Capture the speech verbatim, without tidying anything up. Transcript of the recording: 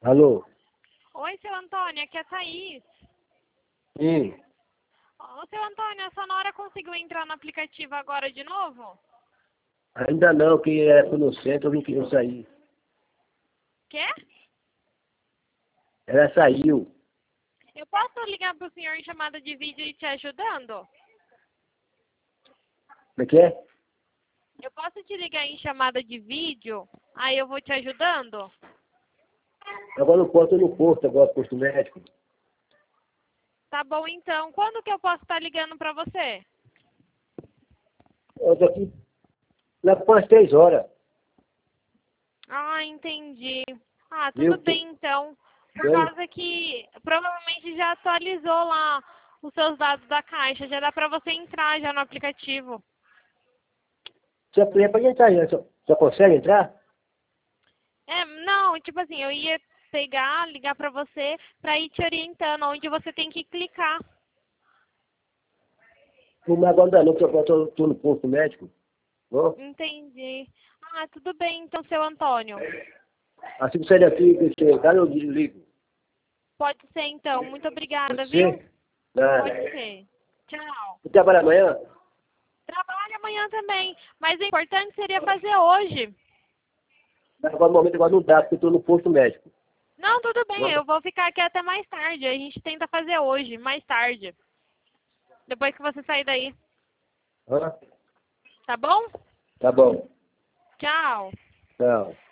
Alô? Oi, seu Antônio, aqui é a Thaís. Sim. Ô, seu Antônio, a Sonora conseguiu entrar no aplicativo agora de novo? Ainda não, que é no centro, eu vim que eu saí. Quê? Ela saiu. Eu posso ligar pro senhor em chamada de vídeo e te ajudando? Como é que é? Eu posso te ligar em chamada de vídeo? Aí eu vou te ajudando? Agora no posto, no posto, agora posto médico. Tá bom, então. Quando que eu posso estar ligando pra você? Eu tô aqui lá para as três horas. Ah, entendi. Ah, tudo Viu? bem, então. Por Oi? causa que provavelmente já atualizou lá os seus dados da Caixa. Já dá pra você entrar já no aplicativo. Você é para entrar aí, só, só consegue entrar? É, não, tipo assim, eu ia pegar, ligar pra você pra ir te orientando onde você tem que clicar. Mas agora não dá não, porque eu tô, tô no posto médico. Ó, Entendi. Ah, tudo bem, então, seu Antônio. assim que sair daqui, que chegar, eu ligo. Pode ser, então. Muito obrigada, Pode viu? ser? Nada. Pode ser. Tchau. Você trabalha amanhã? Trabalho amanhã também, mas o importante seria fazer hoje. Agora no momento agora não dá, porque eu tô no posto médico. Não, tudo bem, Ó, eu vou ficar aqui até mais tarde. A gente tenta fazer hoje, mais tarde. Depois que você sair daí. ó, Tá bom? tá bom. Tchau. Tchau.